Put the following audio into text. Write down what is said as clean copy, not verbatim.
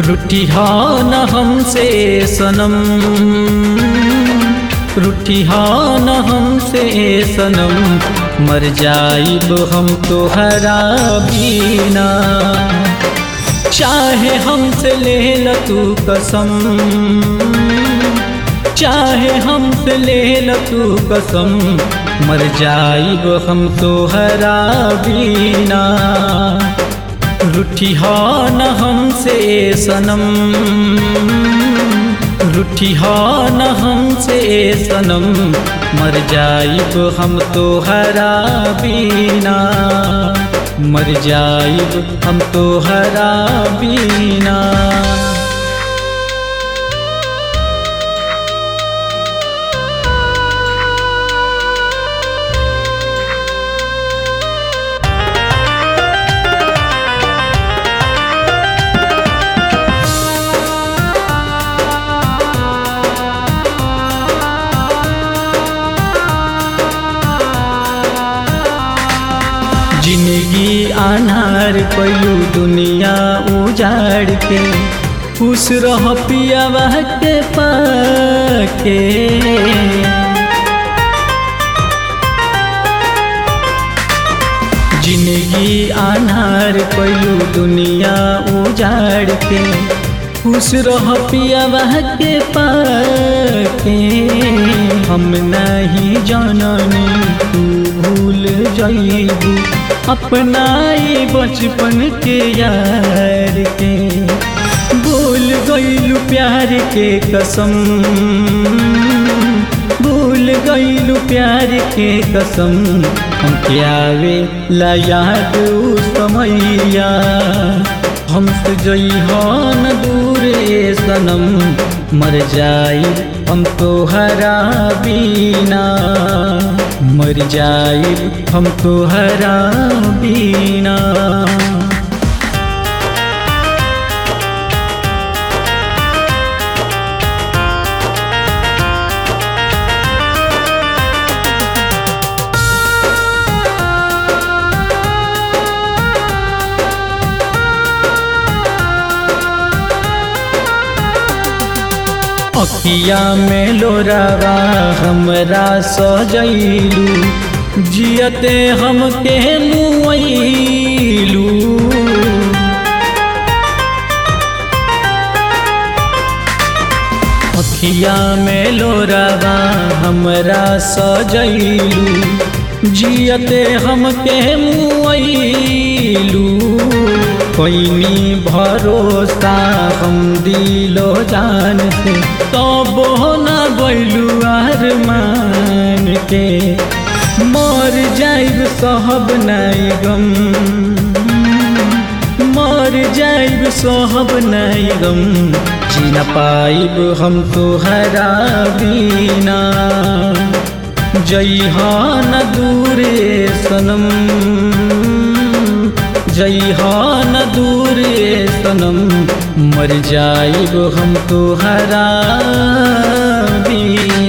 रूठिहा न हमसे सनम, रूठिहा न हमसे सनम, मर जाइब हम तोहरा बिना। चाहे हमसे ले ल तू कसम, चाहे हमसे ले ल तू कसम, मर जाइब हम तोहरा बिना। रूठिहा न हमसे सनम, रूठिहा न हमसे सनम, मर जाइब हम तोहरा बिना। मर जाइब हम तोहरा बिना। जिंदगी अनार कयू दुनिया उजाड़ के, खुश रह पियावा के पाके। जिंदगी अनार कयू दुनिया उजाड़ के, खुश रह पियावा के पाके। हम नहीं जाननी तू भूल जाइबू अपना ये बचपन के यार के। भूल गइलू प्यार के कसम, भूल गइलू प्यार के कसम, हमके आवे ला याद उ समैया। हमसे जइहा न दूरे सनम, मर जाई हम तोहरा बिना। मर जाइब हम तोहरा बिना। अखिया में लोरावा हमरा सजैलू, जियते हमके मुइलू। अखिया में लोरावा हमरा सजैलू, जियते हमके मुइलू। कोइनी भरोसा हम दिलो जान से, तब न गइलू अरमान के। मर जाइब सहब नाई गम, मर जाइब सहब नाई गम, जी न पाइब हम तोहरा बिना। जइहा न दूरे सनम, जइहा न दूरे सनम, मर जाइब हम तोहरा बिना।